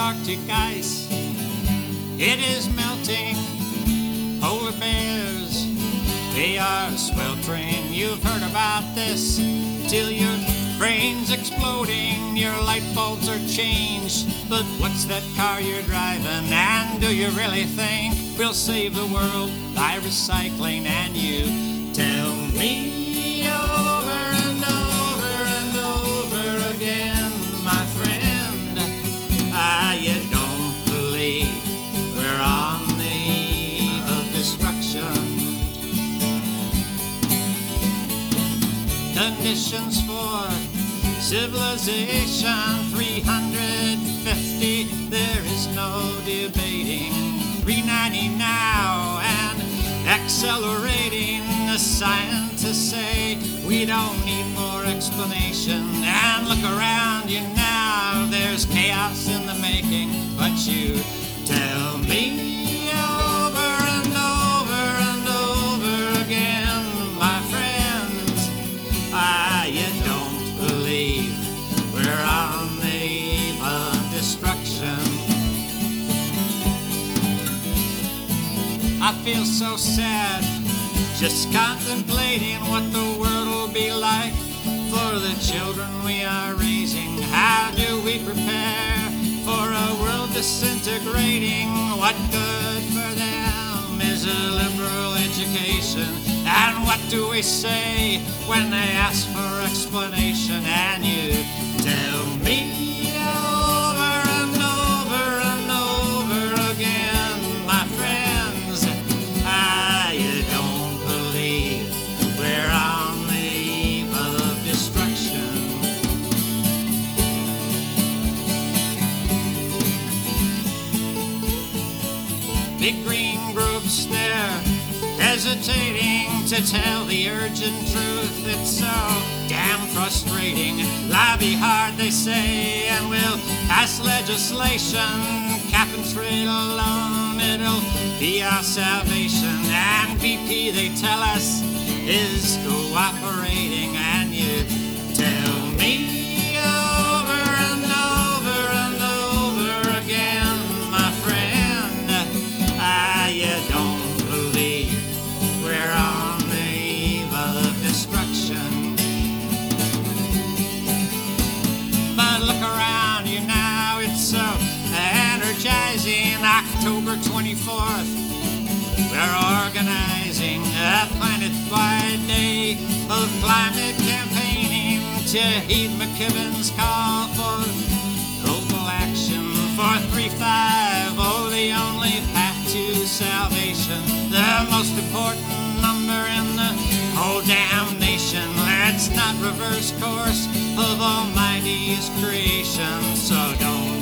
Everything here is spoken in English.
Arctic ice, it is melting. Polar bears, they are sweltering. You've heard about this till your brain's exploding. Your light bulbs are changed, but what's that car you're driving? And do you really think we'll save the world by recycling? And you tell me over and over and over again, my friend, you don't believe we're on the eve of destruction. Conditions for civilization 350, there is no debating. 390 now and accelerating. The scientists say we don't need more explanation. And look around you now, there's chaos in the making. But you tell me over and over and over again, my friends, you don't believe we're on the eve of destruction. I feel so sad just contemplating what the world will be like for the children we are raising. How do we prepare for a world disintegrating? What good for them is a liberal education? And what do we say when they ask for explanation? And you tell me over and over and over again, my friends, you don't believe we're on the eve of destruction. Big green groups, they're hesitating to tell the urgent truth. It's so damn frustrating. Lobby hard, they say, and we'll pass legislation. Cap and trade alone, it'll be our salvation. And BP, they tell us, is cooperating. And you tell me over and over and over again, my friend, you don't believe we're on the eve of destruction. But look around you now, it's so energizing. October 24th, we're organizing a planet-wide day of climate campaigning to heed McKibben's call for global action. For 3-5, the only path to salvation, the most important number in the whole damn nation. Let's not reverse course of Almighty's creation. So don't